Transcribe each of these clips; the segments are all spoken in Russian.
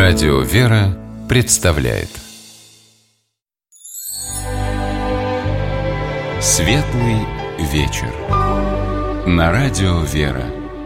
Радио «Вера» представляет Светлый вечер на Радио «Вера».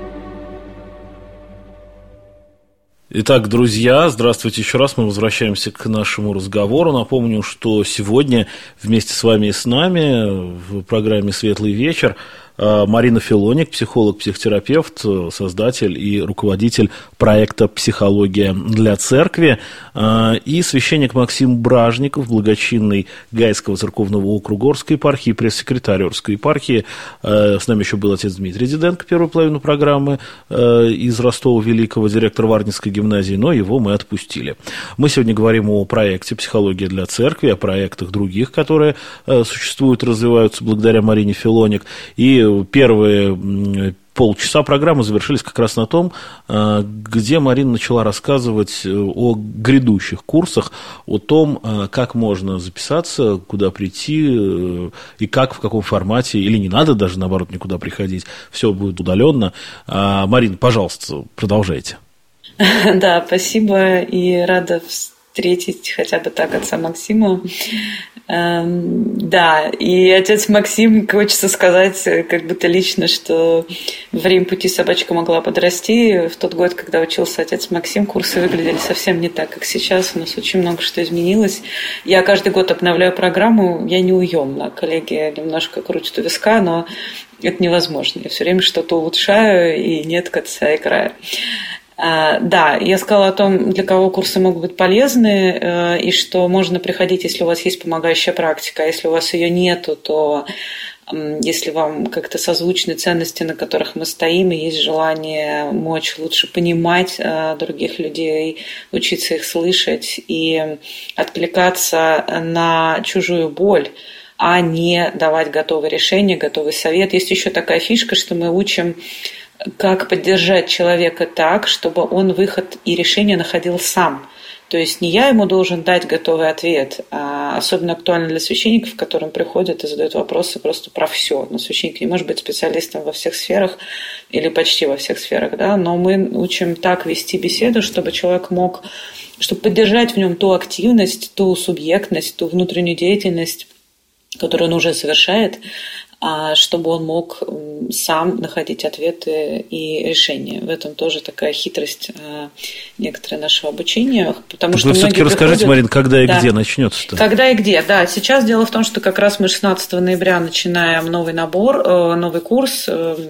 Итак, друзья, здравствуйте еще раз. Мы возвращаемся к нашему разговору. Напомню, что сегодня вместе с вами и с нами в программе «Светлый вечер» Марина Филоник, психолог, психотерапевт, создатель и руководитель проекта «Психология для церкви», и священник Максим Бражников, благочинный Гайского церковного округа Орской епархии, пресс-секретарь Орской епархии. С нами еще был отец Дмитрий Диденко, первую половину программы, из Ростова Великого, директор Варнинской гимназии, но его мы отпустили. Мы сегодня говорим о проекте «Психология для церкви», о проектах других, которые существуют, развиваются благодаря Марине Филоник. И первые полчаса программы завершились как раз на том, где Марина начала рассказывать о грядущих курсах, о том, как можно записаться, куда прийти и как, в каком формате, или не надо даже, наоборот, никуда приходить, все будет удаленно. Марина, пожалуйста, продолжайте. Да, спасибо, и рада встретить хотя бы так отца Максима. Да, и отец Максим, хочется сказать, как будто лично, что во время пути собачка могла подрасти. В тот год, когда учился отец Максим, курсы выглядели совсем не так, как сейчас. У нас очень много что изменилось. Я каждый год обновляю программу, я неуемна. Коллеги немножко крутят у виска, но это невозможно. Я все время что-то улучшаю, и нет конца и края. Да, я сказала о том, для кого курсы могут быть полезны, и что можно приходить, если у вас есть помогающая практика, а если у вас ее нету, то если вам как-то созвучны ценности, на которых мы стоим, и есть желание мочь лучше понимать других людей, учиться их слышать и откликаться на чужую боль, а не давать готовые решения, готовый совет. Есть еще такая фишка, что мы учим, как поддержать человека так, чтобы он выход и решение находил сам. То есть не я ему должен дать готовый ответ, а особенно актуально для священников, к которым приходят и задают вопросы просто про все. Но священник не может быть специалистом во всех сферах или почти во всех сферах, да? Но мы учим так вести беседу, чтобы человек мог, чтобы поддержать в нем ту активность, ту субъектность, ту внутреннюю деятельность, которую он уже совершает, чтобы он мог сам находить ответы и решения. В этом тоже такая хитрость некоторые нашего обучения. Потому что вы все-таки расскажите, Марин, когда и где начнется-то? Когда и где, да. Сейчас дело в том, что как раз мы 16 ноября начинаем новый набор, новый курс.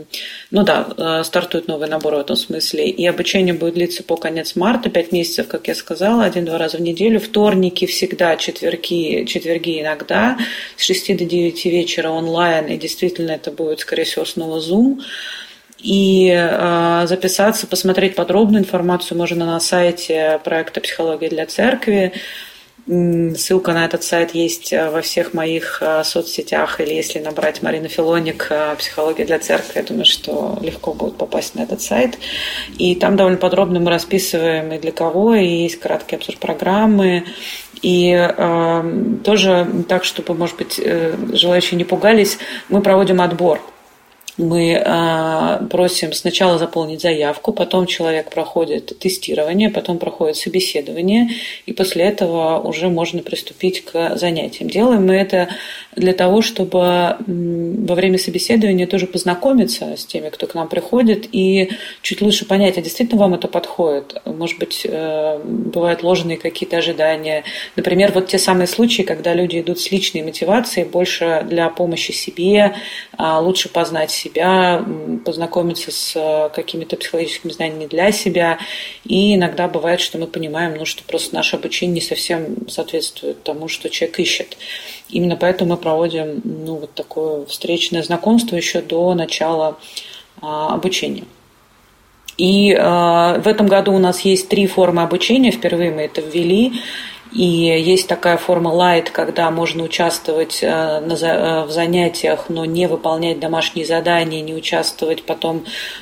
Стартует новый набор в этом смысле. И обучение будет длиться по конец марта, 5 месяцев, как я сказала, 1-2 раза в неделю. Вторники всегда, четверги иногда, с 6 до 9 вечера онлайн. И действительно это будет, скорее всего, снова Zoom. И записаться, посмотреть подробную информацию можно на сайте проекта «Психология для церкви». Ссылка на этот сайт есть во всех моих соцсетях, или если набрать Марина Филоник «Психология для церкви», я думаю, что легко будет попасть на этот сайт. И там довольно подробно мы расписываем и для кого, и есть краткий обзор программы. И тоже так, чтобы, может быть, желающие не пугались, мы проводим отбор. Мы просим сначала заполнить заявку, потом человек проходит тестирование, потом проходит собеседование, и после этого уже можно приступить к занятиям. Делаем мы это для того, чтобы во время собеседования тоже познакомиться с теми, кто к нам приходит, и чуть лучше понять, а действительно вам это подходит. Может быть, бывают ложные какие-то ожидания. Например, вот те самые случаи, когда люди идут с личной мотивацией, больше для помощи себе, лучше познать себя, познакомиться с какими-то психологическими знаниями для себя. И иногда бывает, что мы понимаем, что просто наше обучение не совсем соответствует тому, что человек ищет. Именно поэтому мы проводим вот такое встречное знакомство еще до начала обучения. И в этом году у нас есть 3 формы обучения. Впервые мы это ввели. И есть такая форма light, когда можно участвовать в занятиях, но не выполнять домашние задания, не участвовать потом,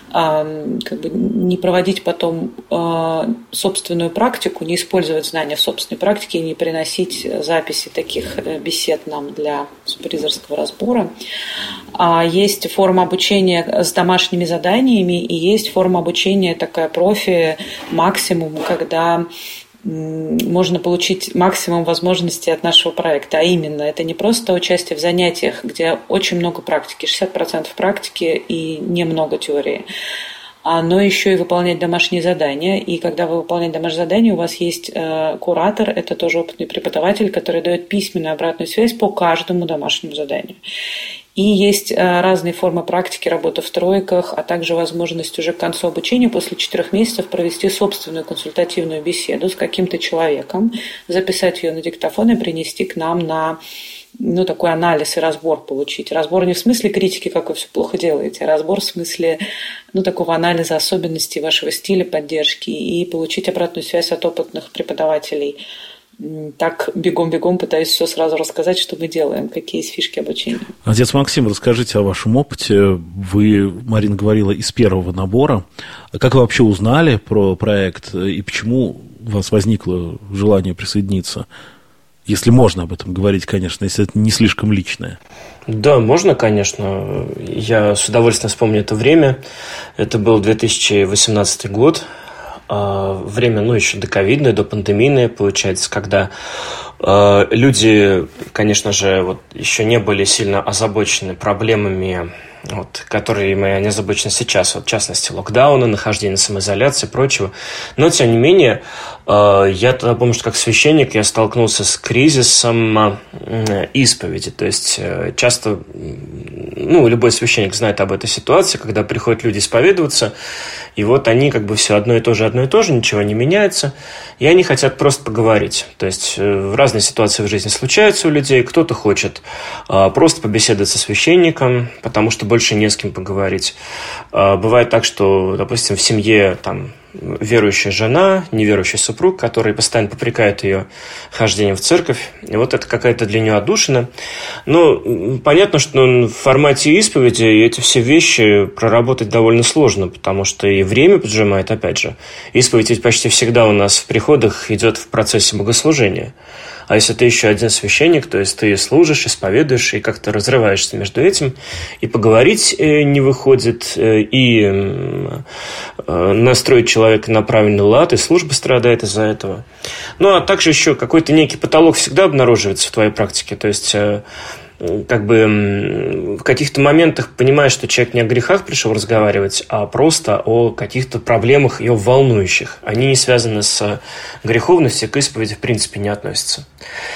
не проводить потом собственную практику, не использовать знания в собственной практике, не приносить записи таких бесед нам для супервизорского разбора. Есть форма обучения с домашними заданиями, и есть форма обучения такая профи, максимум, когда можно получить максимум возможностей от нашего проекта. А именно, это не просто участие в занятиях, где очень много практики, 60% практики и немного теории, но еще и выполнять домашние задания. И когда вы выполняете домашние задания, у вас есть куратор, это тоже опытный преподаватель, который дает письменную обратную связь по каждому домашнему заданию. И есть разные формы практики, работы в тройках, а также возможность уже к концу обучения после 4 месяцев провести собственную консультативную беседу с каким-то человеком, записать ее на диктофон и принести к нам на такой анализ и разбор получить. Разбор не в смысле критики, как вы все плохо делаете, а разбор в смысле такого анализа особенностей вашего стиля поддержки и получить обратную связь от опытных преподавателей. Так бегом-бегом пытаюсь все сразу рассказать, что мы делаем, какие есть фишки обучения. Отец Максим, расскажите о вашем опыте. Вы, Марина говорила, из первого набора. Как вы вообще узнали про проект и почему у вас возникло желание присоединиться? Если можно об этом говорить, конечно, если это не слишком личное. Да, можно, конечно. Я с удовольствием вспомню это время. Это был 2018 год. Время, еще доковидное, допандемийное, получается, когда люди, конечно же, еще не были сильно озабочены проблемами, которыми они озабочены сейчас, в частности, локдауна, нахождения на самоизоляции и прочего. Но, тем не менее, я тогда помню, что как священник я столкнулся с кризисом исповеди. То есть, часто, любой священник знает об этой ситуации, когда приходят люди исповедоваться, и они все одно и то же, ничего не меняется, и они хотят просто поговорить. То есть, разные ситуации в жизни случаются у людей, кто-то хочет просто побеседовать со священником, потому что больше не с кем поговорить. Бывает так, что, допустим, в семье верующая жена, неверующий супруг, который постоянно попрекает ее хождением в церковь. И это какая-то для нее отдушина. Но понятно, что в формате исповеди эти все вещи проработать довольно сложно, потому что и время поджимает, опять же. Исповедь ведь почти всегда у нас в приходах идет в процессе богослужения. А если ты еще один священник, то есть ты служишь, исповедуешь и как-то разрываешься между этим, и поговорить не выходит, и настроить человека на правильный лад, и служба страдает из-за этого. А также еще какой-то некий потолок всегда обнаруживается в твоей практике, то есть в каких-то моментах понимаешь, что человек не о грехах пришел разговаривать, а просто о каких-то проблемах его волнующих. Они не связаны с греховностью, к исповеди в принципе не относятся.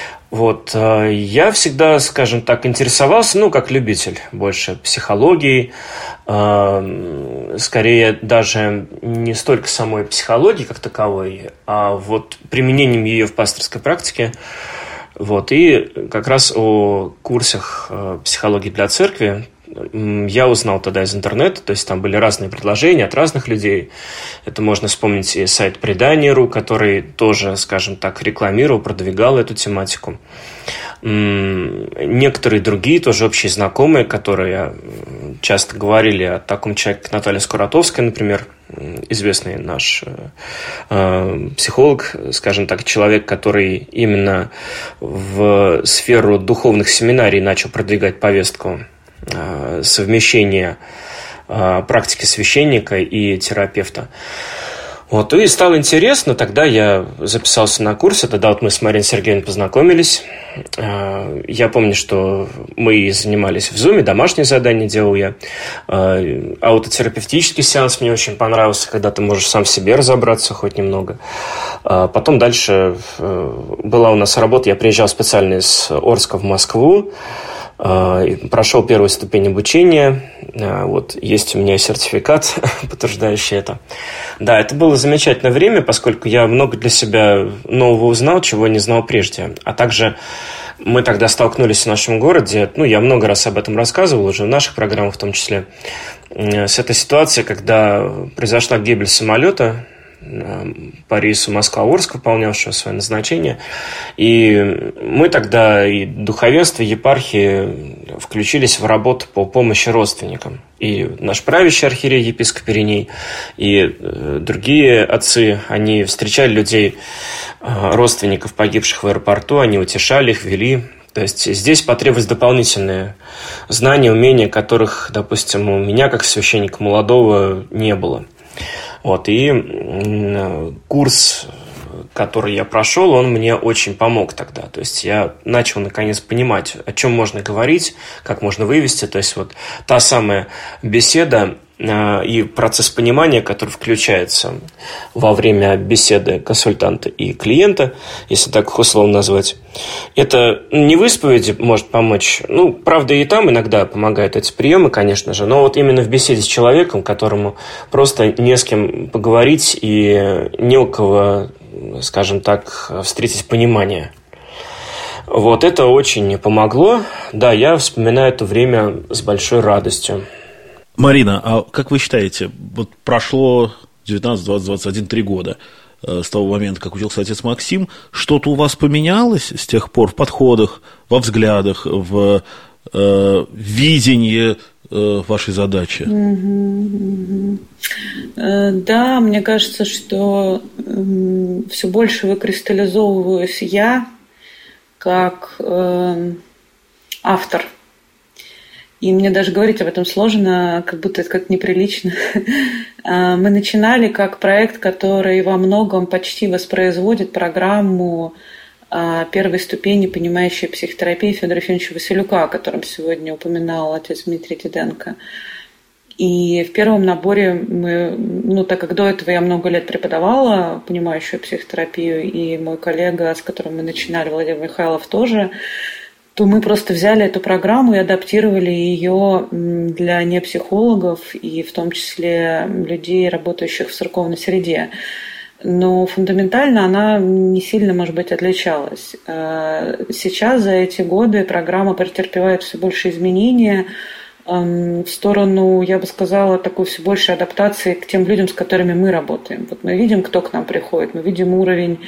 Я всегда, скажем так, интересовался, как любитель, больше психологией, скорее даже не столько самой психологии как таковой, а применением ее в пасторской практике. И как раз о курсах психологии для церкви я узнал тогда из интернета, то есть там были разные предложения от разных людей. Это можно вспомнить и сайт Предание.ру, который тоже, скажем так, рекламировал, продвигал эту тематику. Некоторые другие, тоже общие знакомые, которые часто говорили о таком человеке, как Наталья Скуратовская, например, известный наш психолог, скажем так, человек, который именно в сферу духовных семинарий начал продвигать повестку совмещения практики священника и терапевта. И стало интересно, тогда я записался на курсы, тогда мы с Мариной Сергеевной познакомились. Я помню, что мы занимались в Zoom, домашние задания делал я. Аутотерапевтический сеанс мне очень понравился, когда ты можешь сам в себе разобраться хоть немного. Потом дальше была у нас работа, я приезжал специально из Орска в Москву, прошел первую ступень обучения. Есть у меня сертификат, подтверждающий это. Да, это было замечательное время, поскольку я много для себя нового узнал, чего не знал прежде. А также мы тогда столкнулись в нашем городе, я много раз об этом рассказывал, уже в наших программах в том числе, с этой ситуацией, когда произошла гибель самолета по рейсу Москва-Орск, выполнявшего свое назначение. И мы тогда, и духовенство, и епархии включились в работу по помощи родственникам. И наш правящий архиерей, епископ Ириней, и другие отцы, они встречали людей, родственников погибших в аэропорту, они утешали их, вели. То есть здесь потребовались дополнительные знания, умения, которых, допустим, у меня, как священника молодого, не было. И курс, который я прошел, он мне очень помог тогда. То есть я начал наконец понимать, о чем можно говорить, как можно вывести. То есть вот та самая беседа и процесс понимания, который включается во время беседы консультанта и клиента, если так их условно назвать, это не в исповеди может помочь. Ну, правда, и там иногда помогают эти приемы, конечно же, но вот именно в беседе с человеком, которому просто не с кем поговорить и не у кого, скажем так, встретить понимание. Вот это очень помогло. Да, я вспоминаю это время с большой радостью. Марина, а как вы считаете, вот прошло 19, 20, 21, 3 года с того момента, как учился отец Максим, что-то у вас поменялось с тех пор в подходах, во взглядах, в видении вашей задачи? Да, мне кажется, что все больше выкристаллизовываюсь я как автор. И мне даже говорить об этом сложно, как будто это как неприлично. Мы начинали как проект, который во многом почти воспроизводит программу первой ступени понимающей психотерапии Федора Ефимовича Василюка, о котором сегодня упоминал отец Дмитрий Диденко. И в первом наборе мы, так как до этого я много лет преподавала понимающую психотерапию, и мой коллега, с которым мы начинали, Владимир Михайлов, тоже, то мы просто взяли эту программу и адаптировали ее для непсихологов и в том числе людей, работающих в церковной среде. Но фундаментально она не сильно, может быть, отличалась. Сейчас за эти годы программа претерпевает все больше изменения в сторону, я бы сказала, такой все большей адаптации к тем людям, с которыми мы работаем. Вот мы видим, кто к нам приходит, мы видим уровень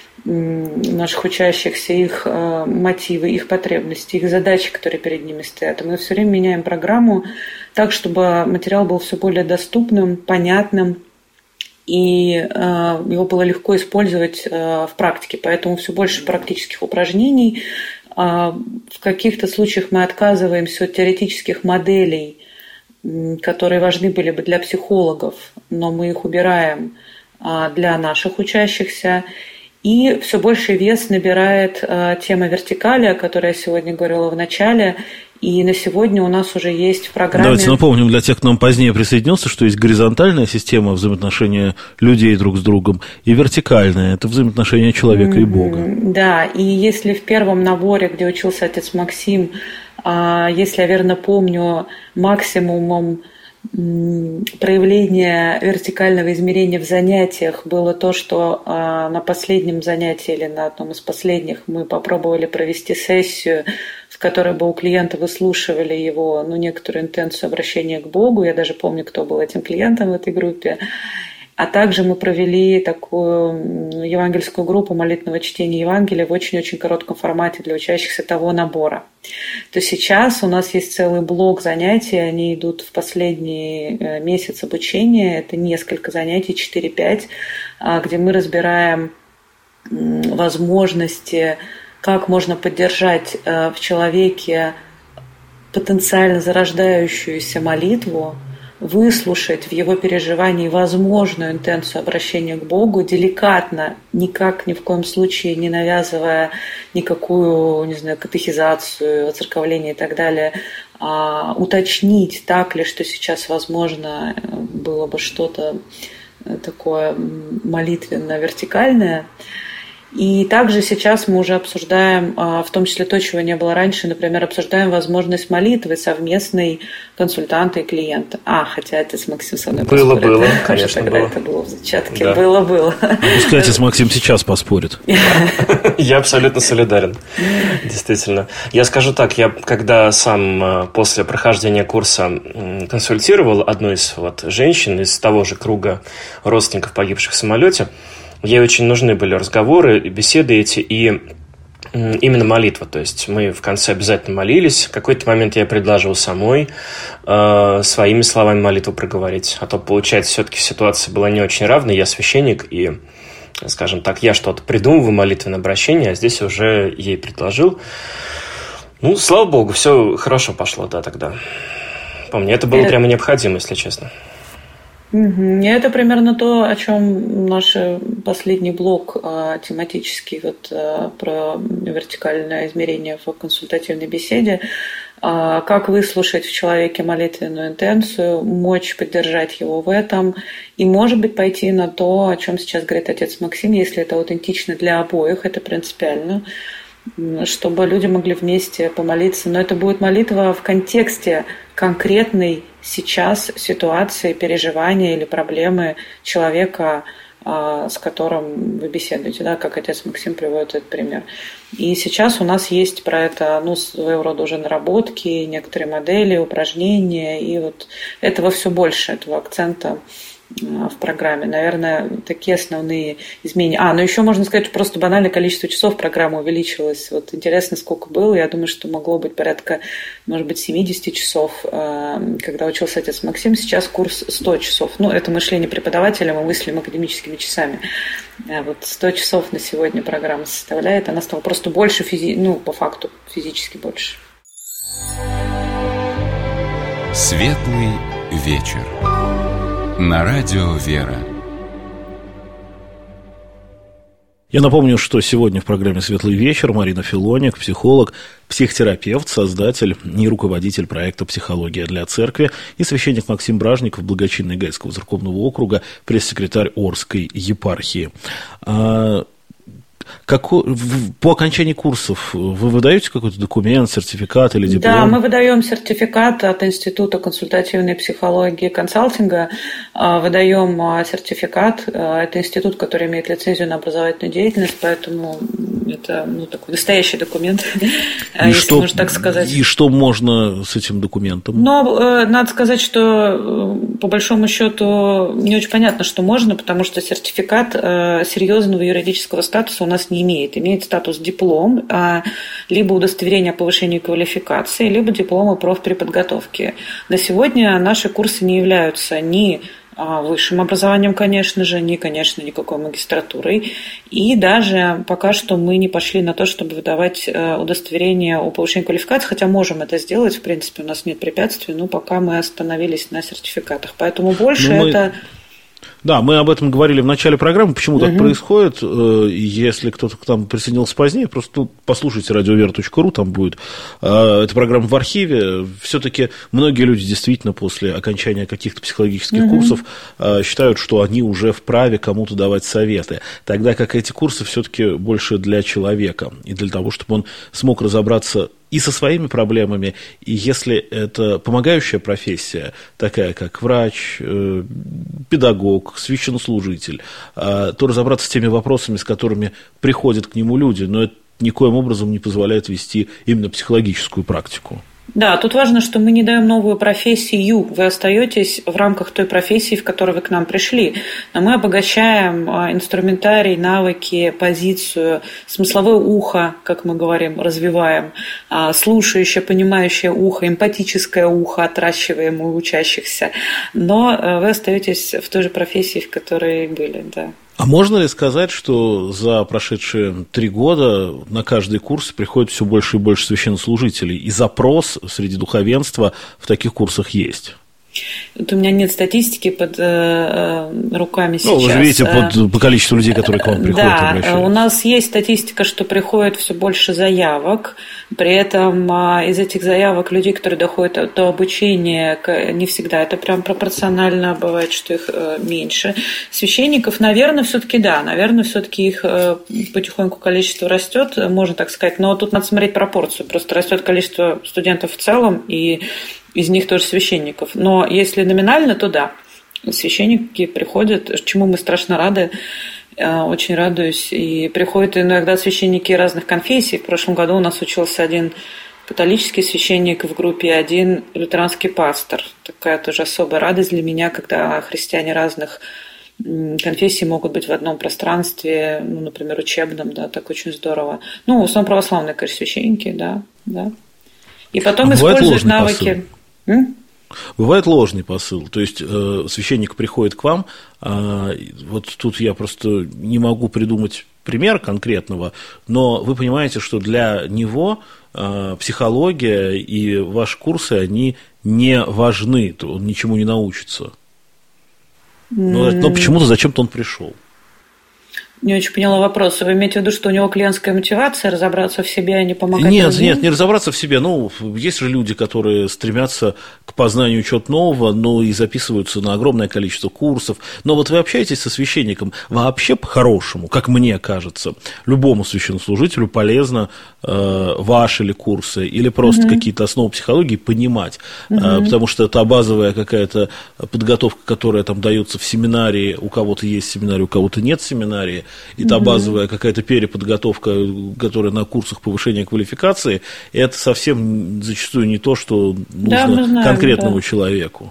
наших учащихся, их мотивы, их потребности, их задачи, которые перед ними стоят. И мы все время меняем программу так, чтобы материал был все более доступным, понятным, и его было легко использовать в практике. Поэтому все больше практических упражнений. В каких-то случаях мы отказываемся от теоретических моделей, которые важны были бы для психологов, но мы их убираем для наших учащихся. И все больше вес набирает тема вертикали, о которой я сегодня говорила в начале. И на сегодня у нас уже есть в программе... Давайте напомним для тех, кто нам позднее присоединился, что есть горизонтальная система взаимоотношения людей друг с другом и вертикальная – это взаимоотношения человека и Бога. Да, и если в первом наборе, где учился отец Максим, если я верно помню, максимумом проявление вертикального измерения в занятиях было то, что на последнем занятии или на одном из последних мы попробовали провести сессию, в которой бы у клиента выслушивали его некоторую интенцию обращения к Богу. Я даже помню, кто был этим клиентом в этой группе. А также мы провели такую евангельскую группу молитвенного чтения Евангелия в очень-очень коротком формате для учащихся того набора. То сейчас у нас есть целый блок занятий, они идут в последний месяц обучения. Это несколько занятий, 4-5, где мы разбираем возможности, как можно поддержать в человеке потенциально зарождающуюся молитву, выслушать в его переживании возможную интенцию обращения к Богу, деликатно, никак ни в коем случае не навязывая никакую, катехизацию, оцерковление и так далее, уточнить, так ли, что сейчас возможно было бы что-то такое молитвенно-вертикальное. И также сейчас мы уже обсуждаем, в том числе то, чего не было раньше, например, обсуждаем возможность молитвы совместной консультанта и клиента. Хотя отец Максим со мной поспорит. Было, конечно, тогда было. Это было в зачатке. Да. Было. Пускай отец Максим сейчас поспорит. Я абсолютно солидарен, действительно. Я скажу так, я когда сам после прохождения курса консультировал одну из женщин из того же круга родственников погибших в самолете, ей очень нужны были разговоры, беседы эти и именно молитва. То есть мы в конце обязательно молились. В какой-то момент я предложил самой своими словами молитву проговорить. А то, получается, все-таки ситуация была не очень равной. Я священник, и, скажем так, я что-то придумываю, молитвенное обращение, а здесь уже ей предложил. Слава Богу, все хорошо пошло, да, тогда. По мне, это было прямо необходимо, если честно. Это примерно то, о чем наш последний блок тематический про вертикальное измерение в консультативной беседе. Как выслушать в человеке молитвенную интенцию, мочь поддержать его в этом и, может быть, пойти на то, о чем сейчас говорит отец Максим, если это аутентично для обоих, это принципиально, чтобы люди могли вместе помолиться. Но это будет молитва в контексте конкретной сейчас ситуации, переживания или проблемы человека, с которым вы беседуете, да, как отец Максим приводит этот пример. И сейчас у нас есть про это, своего рода уже наработки, некоторые модели, упражнения, и этого все больше, этого акцента в программе. Наверное, такие основные изменения. Еще можно сказать, что просто банальное количество часов программы увеличилось. Интересно, сколько было. Я думаю, что могло быть порядка, может быть, 70 часов, когда учился отец Максим. Сейчас курс 100 часов. Это мышление преподавателя, мы мыслим академическими часами. 100 часов на сегодня программа составляет. Она стала просто больше, по факту, физически больше. Светлый вечер. На радио «Вера». Я напомню, что сегодня в программе «Светлый вечер» Марина Филоник, психолог, психотерапевт, создатель и руководитель проекта «Психология для церкви», и священник Максим Бражников, благочинный Гайского церковного округа, пресс-секретарь Орской епархии. По окончании курсов вы выдаете какой-то документ, сертификат или диплом? Да, мы выдаем сертификат от Института консультативной психологии и консалтинга. Выдаем сертификат. Это институт, который имеет лицензию на образовательную деятельность, поэтому это такой настоящий документ, если можно так сказать. И что можно с этим документом? Надо сказать, что по большому счету не очень понятно, что можно, потому что сертификат серьезного юридического статуса у нас не имеет. Имеет статус диплом, либо удостоверение о повышении квалификации, либо диплом о профпереподготовке. На сегодня наши курсы не являются ни высшим образованием, конечно же, никакой магистратурой. И даже пока что мы не пошли на то, чтобы выдавать удостоверение о повышении квалификации, хотя можем это сделать, в принципе, у нас нет препятствий, но пока мы остановились на сертификатах. Поэтому больше это... Да, мы об этом говорили в начале программы, почему так происходит. Если кто-то к нам присоединился позднее, просто послушайте радиовера.ру, там будет эта программа в архиве. Все-таки многие люди действительно после окончания каких-то психологических курсов считают, что они уже вправе кому-то давать советы, тогда как эти курсы все-таки больше для человека и для того, чтобы он смог разобраться и со своими проблемами, и если это помогающая профессия, такая как врач, педагог, священнослужитель, то разобраться с теми вопросами, с которыми приходят к нему люди, но это никоим образом не позволяет вести именно психологическую практику. Да, тут важно, что мы не даем новую профессию. Вы остаетесь в рамках той профессии, в которой вы к нам пришли. Но мы обогащаем инструментарий, навыки, позицию, смысловое ухо, как мы говорим, развиваем, слушающее, понимающее ухо, эмпатическое ухо, отращиваем у учащихся. Но вы остаетесь в той же профессии, в которой были, да. А можно ли сказать, что за прошедшие 3 года на каждый курс приходит все больше и больше священнослужителей, и запрос среди духовенства в таких курсах есть? У меня нет статистики под руками сейчас. Вы же видите по количеству людей, которые к вам приходят, обращаются. У нас есть статистика, что приходит все больше заявок. При этом из этих заявок людей, которые доходят до обучения, не всегда это прям пропорционально, бывает, что их меньше. Священников, наверное, все-таки да. Наверное, все-таки их потихоньку количество растет, можно так сказать. Но тут надо смотреть пропорцию. Просто растет количество студентов в целом, и из них тоже священников. Но если номинально, то да, священники приходят, чему мы страшно рады, очень радуюсь. И приходят иногда священники разных конфессий. В прошлом году у нас учился один католический священник в группе, один лютеранский пастор. Такая тоже особая радость для меня, когда христиане разных конфессий могут быть в одном пространстве, например, учебном, да, так очень здорово. В основном православные, конечно, священники, да. И потом используют навыки. Бывает ложный посыл, то есть священник приходит к вам, вот тут я просто не могу придумать пример конкретного, но вы понимаете, что для него психология и ваши курсы, они не важны, то он ничему не научится. Но почему-то зачем-то он пришел. Не очень поняла вопрос. Вы имеете в виду, что у него клиентская мотивация разобраться в себе, а не помогать другим? Нет, не разобраться в себе. Есть же люди, которые стремятся к познанию чего-то нового, но и записываются на огромное количество курсов. Но вот вы общаетесь со священником вообще по-хорошему, как мне кажется, любому священнослужителю полезно ваши ли курсы или просто какие-то основы психологии понимать, потому что это базовая какая-то подготовка, которая там дается в семинарии, у кого-то есть семинарий, у кого-то нет семинарии. И та базовая какая-то переподготовка, которая на курсах повышения квалификации, это совсем зачастую не то, что нужно конкретному человеку.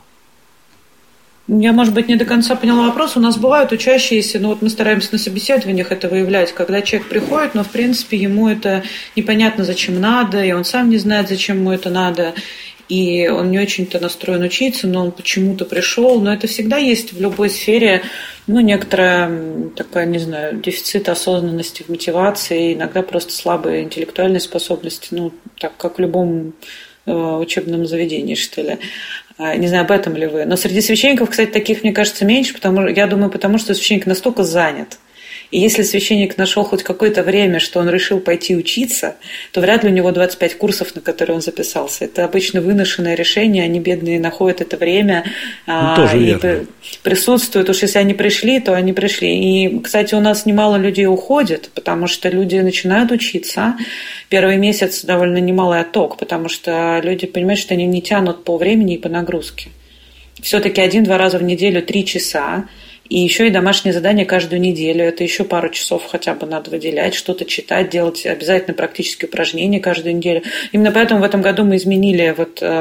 Я, может быть, не до конца поняла вопрос. У нас бывают учащиеся, мы стараемся на собеседованиях это выявлять, когда человек приходит, но, в принципе, ему это непонятно, зачем надо, и он сам не знает, зачем ему это надо. И он не очень-то настроен учиться, но он почему-то пришел. Но это всегда есть в любой сфере, некоторая такая, дефицит осознанности в мотивации, иногда просто слабые интеллектуальные способности, так как в любом учебном заведении, что ли. Не знаю, об этом ли вы. Но среди священников, кстати, таких, мне кажется, меньше, потому что священник настолько занят. И если священник нашел хоть какое-то время, что он решил пойти учиться, то вряд ли у него 25 курсов, на которые он записался. Это обычно выношенное решение, они, бедные, находят это время и присутствуют. Уж если они пришли, то они пришли. И, кстати, у нас немало людей уходит, потому что люди начинают учиться. Первый месяц довольно немалый отток, потому что люди понимают, что они не тянут по времени и по нагрузке. Все-таки 1-2 раза в неделю 3 часа. И еще и домашнее задание каждую неделю. Это еще пару часов хотя бы надо выделять, что-то читать, делать обязательно практические упражнения каждую неделю. Именно поэтому в этом году мы изменили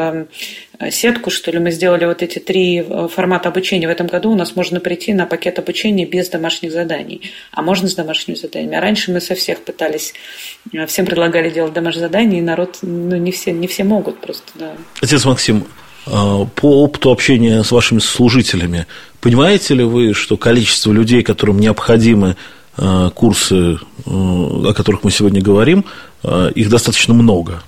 сетку, что ли, мы сделали эти 3 формата обучения. В этом году у нас можно прийти на пакет обучения без домашних заданий, а можно с домашними заданиями. А раньше мы со всех пытались, всем предлагали делать домашние задания, и народ, не все могут просто, да. Отец Максим, по опыту общения с вашими служителями, понимаете ли вы, что количество людей, которым необходимы курсы, о которых мы сегодня говорим, их достаточно много?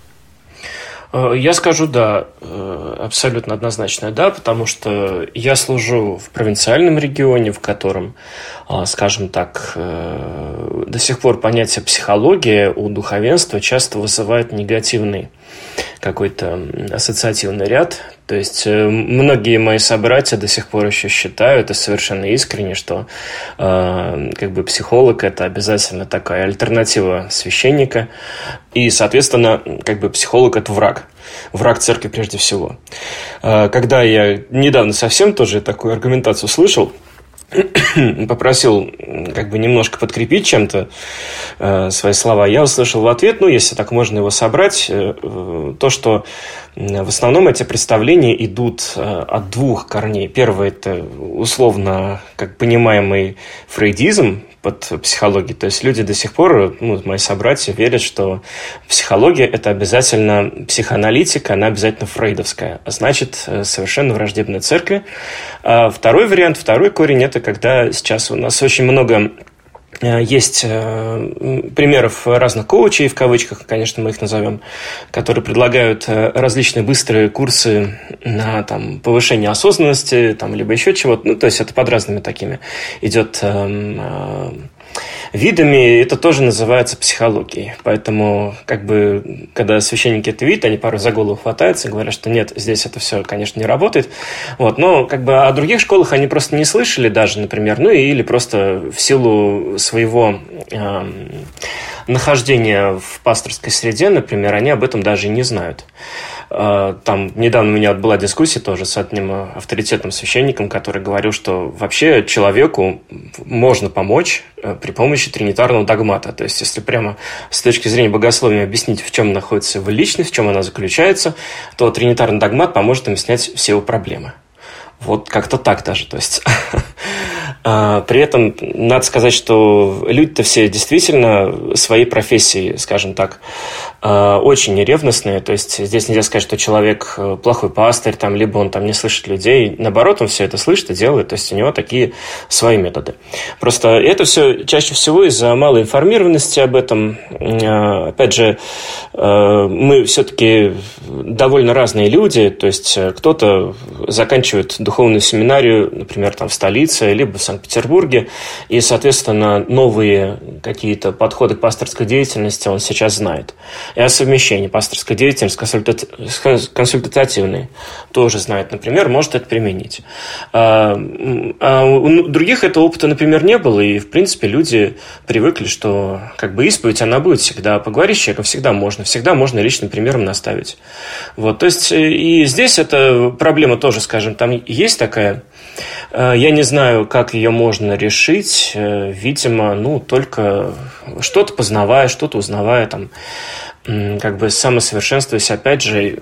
Я скажу да, абсолютно однозначно да, потому что я служу в провинциальном регионе, в котором, скажем так, до сих пор понятие психология у духовенства часто вызывает негативный какой-то ассоциативный ряд. То есть многие мои собратья до сих пор еще считают, и совершенно искренне, что психолог – это обязательно такая альтернатива священника, и, соответственно, психолог – это враг церкви прежде всего. Когда я недавно совсем тоже такую аргументацию слышал, попросил немножко подкрепить чем-то свои слова, я услышал в ответ, если так можно его собрать, то, что в основном эти представления идут от 2 корней. Первое – это условно, как понимаемый фрейдизм под психологией. То есть люди до сих пор, мои собратья, верят, что психология – это обязательно психоаналитика, она обязательно фрейдовская, а значит, совершенно враждебная церкви. А второй вариант, второй корень – это когда сейчас у нас очень много есть примеров разных коучей, в кавычках, конечно, мы их назовем, которые предлагают различные быстрые курсы на повышение осознанности, либо еще чего-то. То есть это под разными такими идет видами, это тоже называется психологией. Поэтому, когда священники это видят, они порой за голову хватаются и говорят, что нет, здесь это все, конечно, не работает. Но о других школах они просто не слышали даже, например, или просто в силу своего нахождения в пасторской среде, например, они об этом даже и не знают. Недавно у меня была дискуссия тоже с одним авторитетным священником, который говорил, что вообще человеку можно помочь при помощи тринитарного догмата. То есть, если прямо с точки зрения богословия объяснить, в чем находится его личность, в чем она заключается, то тринитарный догмат поможет им снять все его проблемы. Вот как-то так даже, то есть. При этом надо сказать, что люди-то все действительно своей профессией, скажем так, очень ревностные, то есть здесь нельзя сказать, что человек плохой пастырь, там, либо он там не слышит людей, наоборот, он все это слышит и делает, то есть у него такие свои методы. Просто это все чаще всего из-за малой информированности об этом. Опять же, мы все-таки довольно разные люди, то есть кто-то заканчивает духовную семинарию, например, там в столице, либо в Санкт-Петербурге, и, соответственно, новые какие-то подходы к пасторской деятельности он сейчас знает. И о совмещении пасторской деятельности консультативной тоже знает, например, может это применить. А у других этого опыта, например, не было, и, в принципе, люди привыкли, что как бы исповедь, она будет всегда. Поговорить с человеком всегда можно личным примером наставить. Вот, то есть, и здесь эта проблема тоже, скажем, там есть такая. Я не знаю, как ее можно решить. Видимо, только что-то познавая, что-то узнавая, там, как бы самосовершенствуясь, опять же,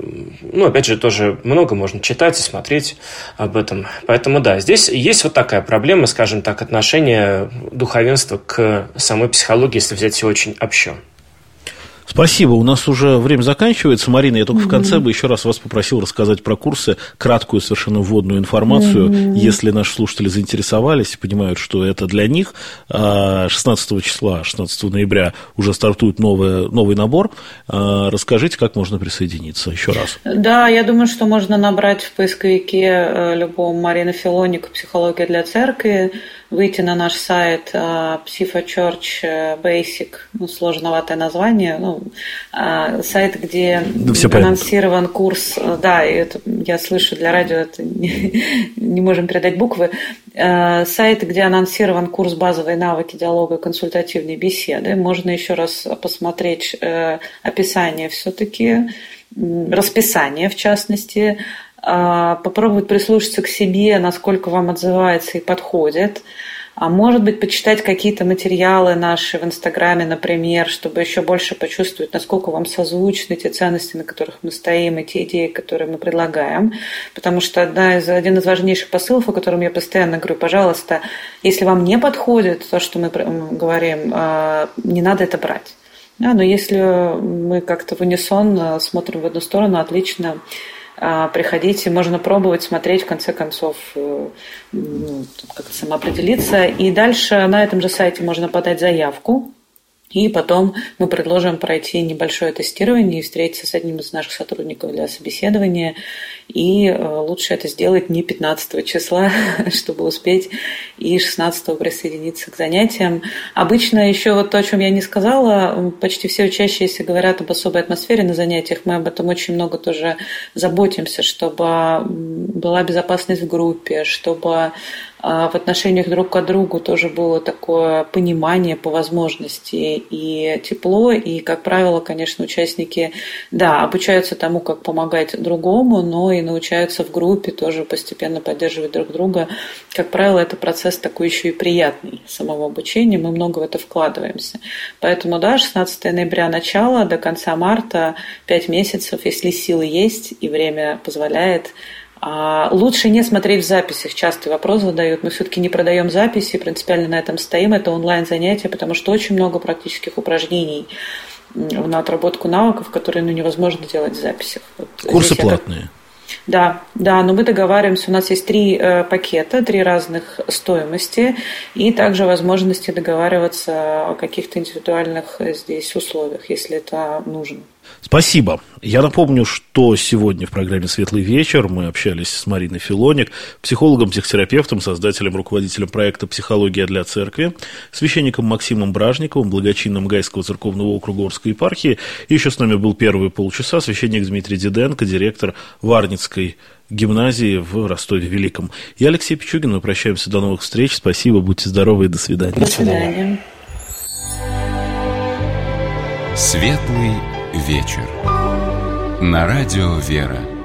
тоже много можно читать и смотреть об этом. Поэтому, да, здесь есть вот такая проблема, скажем так, отношение духовенства к самой психологии, если взять ее очень общо. Спасибо. У нас уже время заканчивается. Марина, я только в конце бы еще раз вас попросил рассказать про курсы, краткую совершенно вводную информацию, если наши слушатели заинтересовались и понимают, что это для них. 16 ноября уже стартует новый набор. Расскажите, как можно присоединиться еще раз. Да, я думаю, что можно набрать в поисковике любого Марина Филоник «Психология для церкви», выйти на наш сайт Psycho-Church Basic, сложноватое название, сайт, где анонсирован курс, да, и это я слышу для радио, это не можем передать буквы, сайт, где анонсирован курс «Базовые навыки диалога и консультативной беседы». Можно еще раз посмотреть описание все-таки, расписание в частности, попробовать прислушаться к себе, насколько вам отзывается и подходит. А может быть, почитать какие-то материалы наши в Инстаграме, например, чтобы еще больше почувствовать, насколько вам созвучны те ценности, на которых мы стоим, и те идеи, которые мы предлагаем. Потому что один из важнейших посылов, о котором я постоянно говорю, пожалуйста, если вам не подходит то, что мы говорим, не надо это брать. Да, но если мы как-то в унисон смотрим в одну сторону, отлично. Приходите, можно пробовать, смотреть, в конце концов, как-то самоопределиться. И дальше на этом же сайте можно подать заявку. И потом мы предложим пройти небольшое тестирование и встретиться с одним из наших сотрудников для собеседования. И лучше это сделать не 15 числа, чтобы успеть, и 16 присоединиться к занятиям. Обычно еще вот то, о чем я не сказала, почти все учащиеся говорят об особой атмосфере на занятиях. Мы об этом очень много тоже заботимся, чтобы была безопасность в группе, чтобы в отношениях друг к другу тоже было такое понимание по возможности и тепло. И, как правило, конечно, участники, да, обучаются тому, как помогать другому, но и научаются в группе тоже постепенно поддерживать друг друга. Как правило, это процесс такой еще и приятный самого обучения. Мы много в это вкладываемся. Поэтому, да, 16 ноября начало, до конца марта 5 месяцев, если силы есть и время позволяет. Лучше не смотреть в записях. Частый вопрос задают. Мы все-таки не продаем записи, принципиально на этом стоим. Это онлайн-занятия, потому что очень много практических упражнений на отработку навыков, которые невозможно делать в записях. Курсы платные. Да, но мы договариваемся. У нас есть 3 пакета, 3 разных стоимости, и также возможности договариваться о каких-то индивидуальных здесь условиях, если это нужно. Спасибо. Я напомню, что сегодня в программе «Светлый вечер» мы общались с Мариной Филоник, психологом, психотерапевтом, создателем, руководителем проекта «Психология для церкви», священником Максимом Бражниковым, благочинным Гайского церковного округа Орской епархии. И еще с нами был первые полчаса священник Дмитрий Диденко, директор Варницкой гимназии в Ростове-Великом. Я Алексей Пичугин. Мы прощаемся. До новых встреч. Спасибо. Будьте здоровы и до свидания. До свидания. Светлый вечер. На радио «Вера».